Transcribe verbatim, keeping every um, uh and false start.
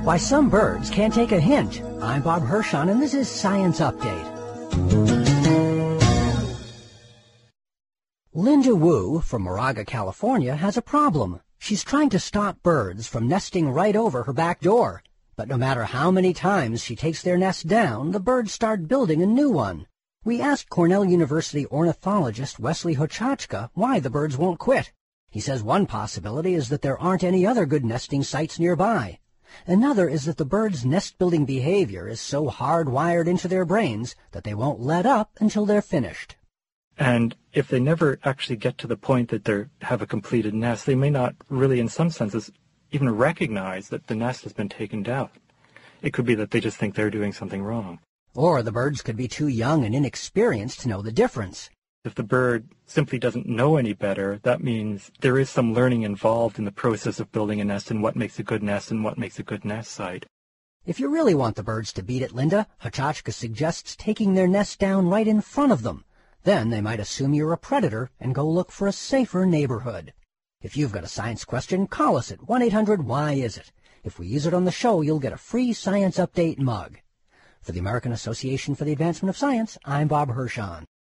Why some birds can't take a hint. I'm Bob Hirschon, and this is Science Update. Linda Wu from Moraga, California, has a problem. She's trying to stop birds from nesting right over her back door. But no matter how many times she takes their nest down, the birds start building a new one. We asked Cornell University ornithologist Wesley Hochachka why the birds won't quit. He says one possibility is that there aren't any other good nesting sites nearby. Another is that the birds' nest-building behavior is so hardwired into their brains that they won't let up until they're finished. And if they never actually get to the point that they have a completed nest, they may not really, in some senses, even recognize that the nest has been taken down. It could be that they just think they're doing something wrong. Or the birds could be too young and inexperienced to know the difference. If the bird simply doesn't know any better, that means there is some learning involved in the process of building a nest and what makes a good nest and what makes a good nest site. If you really want the birds to beat it, Linda, Hochachka suggests taking their nest down right in front of them. Then they might assume you're a predator and go look for a safer neighborhood. If you've got a science question, call us at one eight hundred why is it. If we use it on the show, you'll get a free Science Update mug. For the American Association for the Advancement of Science, I'm Bob Hirschon.